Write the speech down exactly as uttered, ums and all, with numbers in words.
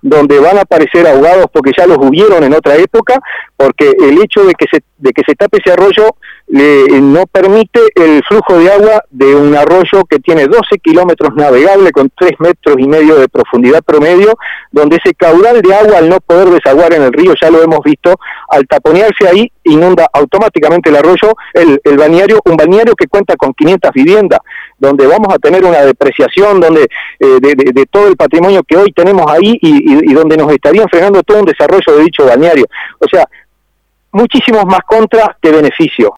donde van a aparecer ahogados porque ya los hubieron en otra época, porque el hecho de que se, de que se tape ese arroyo eh, no permite el flujo de agua de un arroyo que tiene doce kilómetros navegable con tres metros y medio de profundidad promedio, donde ese caudal de agua, al no poder desaguar en el río, ya lo hemos visto, al taponearse ahí, inunda automáticamente el arroyo, el, el balneario, un balneario que cuenta con quinientas viviendas, donde vamos a tener una depreciación donde eh, de, de, de todo el patrimonio que hoy tenemos ahí y, y, y donde nos estarían frenando todo un desarrollo de dicho balneario. O sea, muchísimos más contras que beneficios.